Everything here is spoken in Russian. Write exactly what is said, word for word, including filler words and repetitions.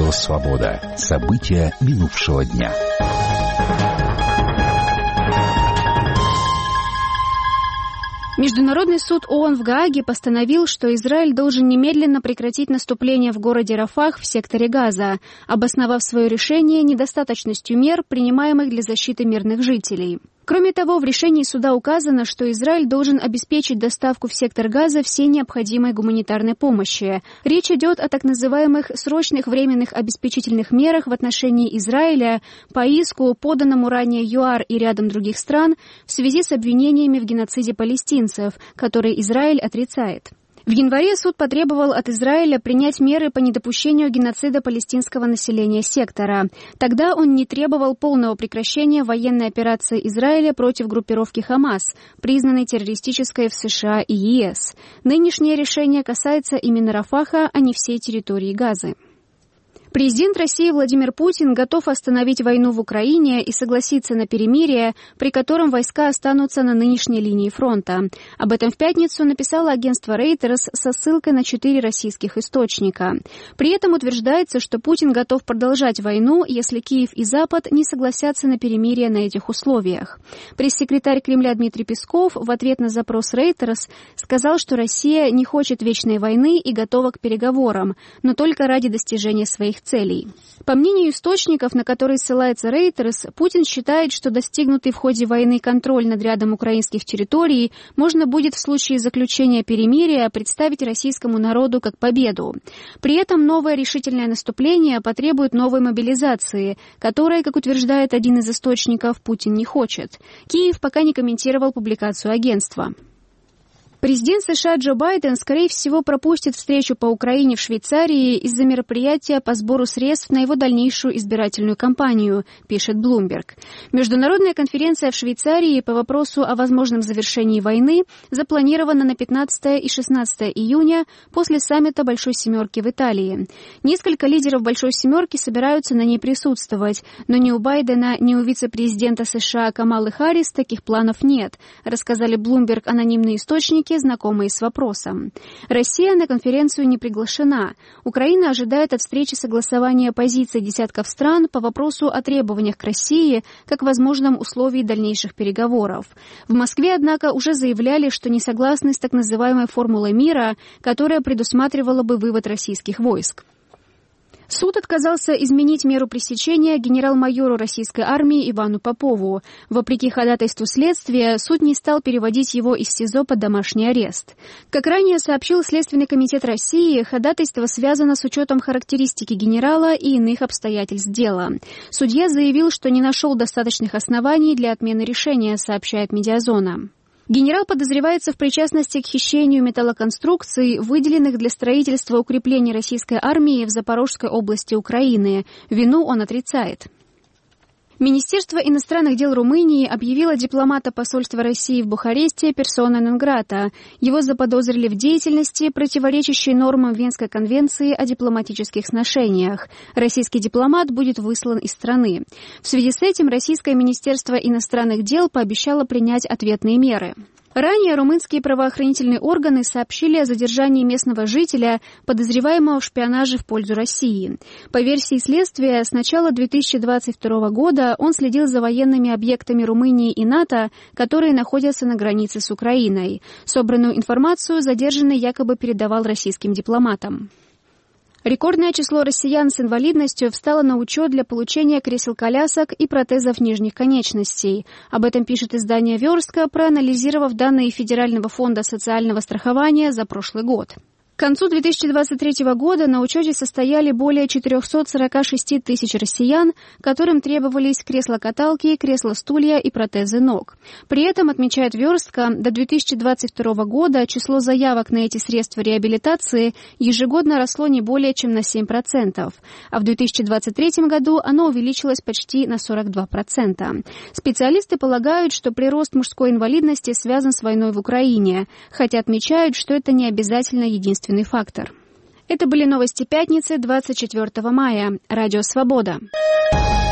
Радио «Свобода». События минувшего дня. Международный суд ООН в Гааге постановил, что Израиль должен немедленно прекратить наступление в городе Рафах в секторе Газа, обосновав свое решение недостаточностью мер, принимаемых для защиты мирных жителей. Кроме того, в решении суда указано, что Израиль должен обеспечить доставку в сектор Газа всей необходимой гуманитарной помощи. Речь идет о так называемых срочных временных обеспечительных мерах в отношении Израиля по иску, поданному ранее ЮАР и рядом других стран в связи с обвинениями в геноциде палестинцев, которые Израиль отрицает. В январе суд потребовал от Израиля принять меры по недопущению геноцида палестинского населения сектора. Тогда он не требовал полного прекращения военной операции Израиля против группировки «Хамас», признанной террористической в США и ЕС. Нынешнее решение касается именно Рафаха, а не всей территории Газы. Президент России Владимир Путин готов остановить войну в Украине и согласиться на перемирие, при котором войска останутся на нынешней линии фронта. Об этом в пятницу написало агентство Reuters со ссылкой на четыре российских источника. При этом утверждается, что Путин готов продолжать войну, если Киев и Запад не согласятся на перемирие на этих условиях. Пресс-секретарь Кремля Дмитрий Песков в ответ на запрос Reuters сказал, что Россия не хочет вечной войны и готова к переговорам, но только ради достижения своих целей. По мнению источников, на которые ссылается Reuters, Путин считает, что достигнутый в ходе войны контроль над рядом украинских территорий можно будет в случае заключения перемирия представить российскому народу как победу. При этом новое решительное наступление потребует новой мобилизации, которой, как утверждает один из источников, Путин не хочет. Киев пока не комментировал публикацию агентства. Президент США Джо Байден, скорее всего, пропустит встречу по Украине в Швейцарии из-за мероприятия по сбору средств на его дальнейшую избирательную кампанию, пишет Bloomberg. Международная конференция в Швейцарии по вопросу о возможном завершении войны запланирована на пятнадцатое и шестнадцатое июня после саммита Большой Семерки в Италии. Несколько лидеров Большой Семерки собираются на ней присутствовать, но ни у Байдена, ни у вице-президента США Камалы Харрис таких планов нет, рассказали Bloomberg анонимные источники, знакомые с вопросом. Россия на конференцию не приглашена. Украина ожидает от встречи согласования позиций десятков стран по вопросу о требованиях к России как возможном условии дальнейших переговоров. В Москве, однако, уже заявляли, что не согласны с так называемой формулой мира, которая предусматривала бы вывод российских войск. Суд отказался изменить меру пресечения генерал-майору российской армии Ивану Попову. Вопреки ходатайству следствия, суд не стал переводить его из СИЗО под домашний арест. Как ранее сообщил Следственный комитет России, ходатайство связано с учетом характеристики генерала и иных обстоятельств дела. Судья заявил, что не нашел достаточных оснований для отмены решения, сообщает Медиазона. Генерал подозревается в причастности к хищению металлоконструкций, выделенных для строительства укреплений российской армии в Запорожской области Украины. Вину он отрицает. Министерство иностранных дел Румынии объявило дипломата посольства России в Бухаресте персона нон грата. Его заподозрили в деятельности, противоречащей нормам Венской конвенции о дипломатических сношениях. Российский дипломат будет выслан из страны. В связи с этим Российское министерство иностранных дел пообещало принять ответные меры. Ранее румынские правоохранительные органы сообщили о задержании местного жителя, подозреваемого в шпионаже в пользу России. По версии следствия, с начала две тысячи двадцать второго года он следил за военными объектами Румынии и НАТО, которые находятся на границе с Украиной. Собранную информацию задержанный якобы передавал российским дипломатам. Рекордное число россиян с инвалидностью встало на учет для получения кресел-колясок и протезов нижних конечностей. Об этом пишет издание «Верстка», проанализировав данные Федерального фонда социального страхования за прошлый год. К концу две тысячи двадцать третьего года на учете состояли более четыреста сорок шесть тысяч россиян, которым требовались кресла-каталки, кресла-стулья и протезы ног. При этом, отмечает «Верстка», до две тысячи двадцать второго года число заявок на эти средства реабилитации ежегодно росло не более чем на семь процентов, а в две тысячи двадцать третьем году оно увеличилось почти на сорок два процента. Специалисты полагают, что прирост мужской инвалидности связан с войной в Украине, хотя отмечают, что это не обязательно единственный фактор. Это были новости пятницы, двадцать четвёртого мая. Радио «Свобода».